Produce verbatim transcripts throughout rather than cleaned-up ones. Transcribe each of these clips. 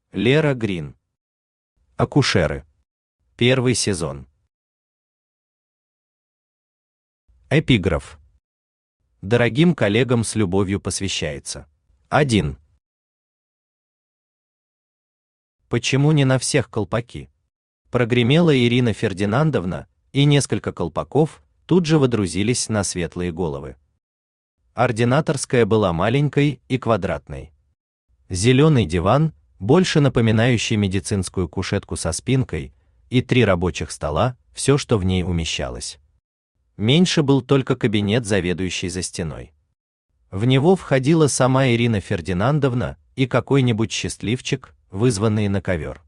Лера Грин. Акушеры. Первый сезон. Эпиграф. Дорогим коллегам с любовью посвящается. один. Почему не на всех колпаки? Прогремела Ирина Фердинандовна, и несколько колпаков тут же водрузились на светлые головы. Ординаторская была маленькой и квадратной. Зеленый диван, больше напоминающий медицинскую кушетку со спинкой, и три рабочих стола, все, что в ней умещалось. Меньше был только кабинет заведующей за стеной. В него входила сама Ирина Фердинандовна и какой-нибудь счастливчик, вызванный на ковер.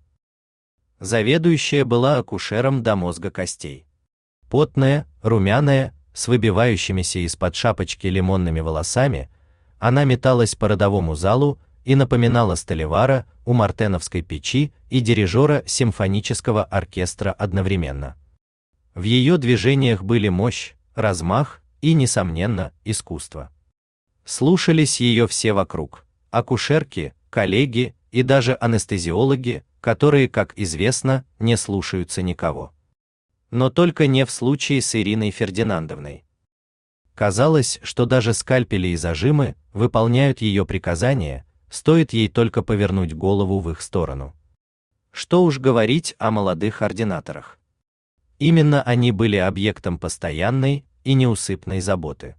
Заведующая была акушером до мозга костей. Потная, румяная, с выбивающимися из-под шапочки лимонными волосами, она металась по родовому залу и напоминала столевара у мартеновской печи и дирижера симфонического оркестра одновременно. В ее движениях были мощь, размах и, несомненно, искусство. Слушались ее все вокруг: акушерки, коллеги и даже анестезиологи, которые, как известно, не слушаются никого. Но только не в случае с Ириной Фердинандовной. Казалось, что даже скальпели и зажимы выполняют ее приказания, стоит ей только повернуть голову в их сторону. Что уж говорить о молодых ординаторах. Именно они были объектом постоянной и неусыпной заботы.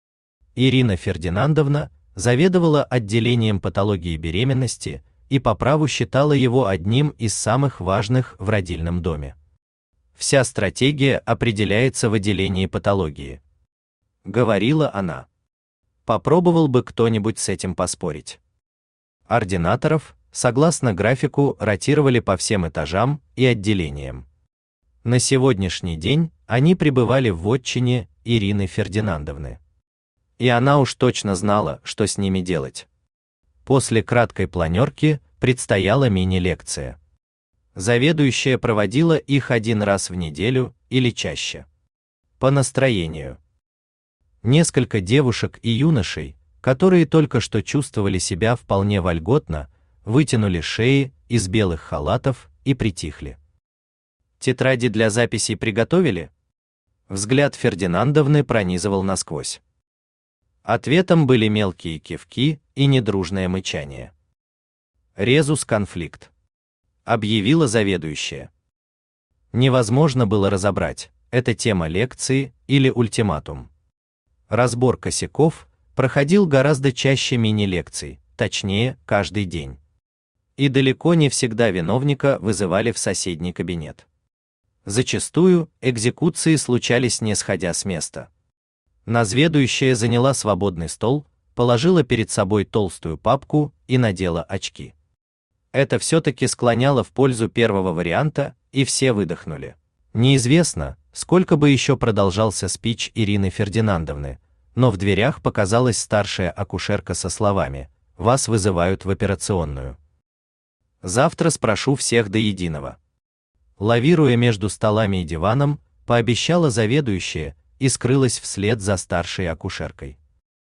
Ирина Фердинандовна заведовала отделением патологии беременности и по праву считала его одним из самых важных в родильном доме. Вся стратегия определяется в отделении патологии, говорила она. Попробовал бы кто-нибудь с этим поспорить. Ординаторов, согласно графику, ротировали по всем этажам и отделениям. На сегодняшний день они пребывали в вотчине Ирины Фердинандовны. И она уж точно знала, что с ними делать. После краткой планерки предстояла мини-лекция. Заведующая проводила их один раз в неделю или чаще. По настроению. Несколько девушек и юношей, которые только что чувствовали себя вполне вольготно, вытянули шеи из белых халатов и притихли. Тетради для записей приготовили? Взгляд Фердинандовны пронизывал насквозь. Ответом были мелкие кивки и недружное мычание. Резус-конфликт, объявила заведующая. Невозможно было разобрать, это тема лекции или ультиматум. Разбор косяков проходил гораздо чаще мини-лекций, точнее, каждый день. И далеко не всегда виновника вызывали в соседний кабинет. Зачастую экзекуции случались не сходя с места. Назведующая заняла свободный стол, положила перед собой толстую папку и надела очки. Это все-таки склоняло в пользу первого варианта, и все выдохнули. Неизвестно, сколько бы еще продолжался спич Ирины Фердинандовны, но в дверях показалась старшая акушерка со словами: «Вас вызывают в операционную. Завтра спрошу всех до единого». Лавируя между столами и диваном, пообещала заведующая и скрылась вслед за старшей акушеркой.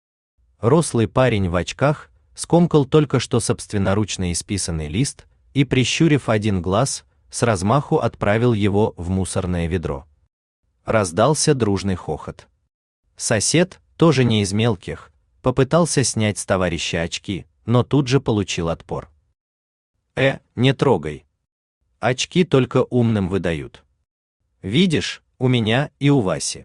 Рослый парень в очках скомкал только что собственноручно исписанный лист и, прищурив один глаз, с размаху отправил его в мусорное ведро. Раздался дружный хохот. Сосед, тоже не из мелких, попытался снять с товарища очки, но тут же получил отпор. «Э, не трогай. Очки только умным выдают. Видишь, у меня и у Васи».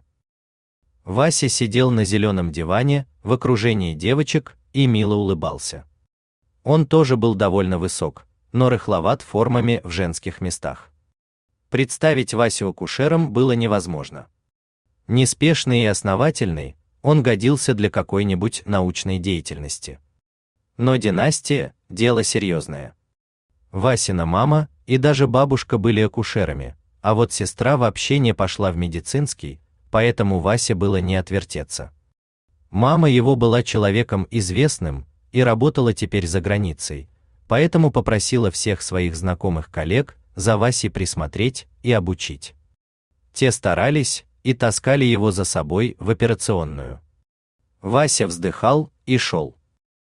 Вася сидел на зеленом диване в окружении девочек и мило улыбался. Он тоже был довольно высок, но рыхловат формами в женских местах. Представить Васю акушером было невозможно. Неспешный и основательный, он годился для какой-нибудь научной деятельности. Но династия – дело серьезное. Васина мама и даже бабушка были акушерами, а вот сестра вообще не пошла в медицинский, поэтому Васе было не отвертеться. Мама его была человеком известным и работала теперь за границей, поэтому попросила всех своих знакомых коллег за Васей присмотреть и обучить. Те старались и таскали его за собой в операционную. Вася вздыхал и шел.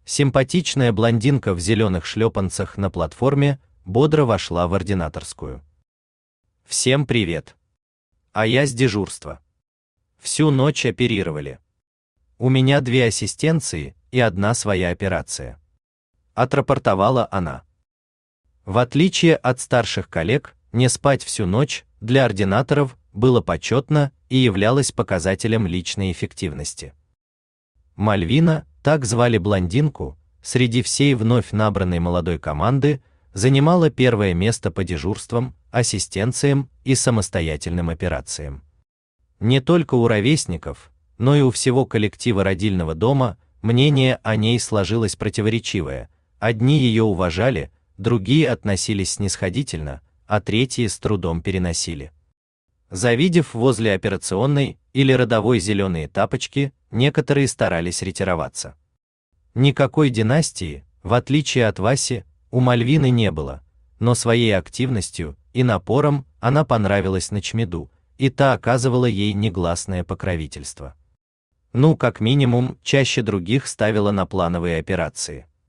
Симпатичная блондинка в зеленых шлепанцах на платформе бодро вошла в ординаторскую. Всем привет. А я с дежурства. Всю ночь оперировали. У меня две ассистенции и одна своя операция. Отрапортовала она. В отличие от старших коллег, не спать всю ночь для ординаторов было почетно и являлось показателем личной эффективности. Мальвина, так звали блондинку, среди всей вновь набранной молодой команды занимала первое место по дежурствам, ассистенциям и самостоятельным операциям. Не только у ровесников, но и у всего коллектива родильного дома мнение о ней сложилось противоречивое. Одни ее уважали, другие относились снисходительно, а третьи с трудом переносили. Завидев возле операционной или родовой зеленые тапочки, некоторые старались ретироваться. Никакой династии, в отличие от Васи, у Мальвины не было, но своей активностью и напором она понравилась Ночмеду, и та оказывала ей негласное покровительство. Ну, как минимум, чаще других ставила на плановые операции.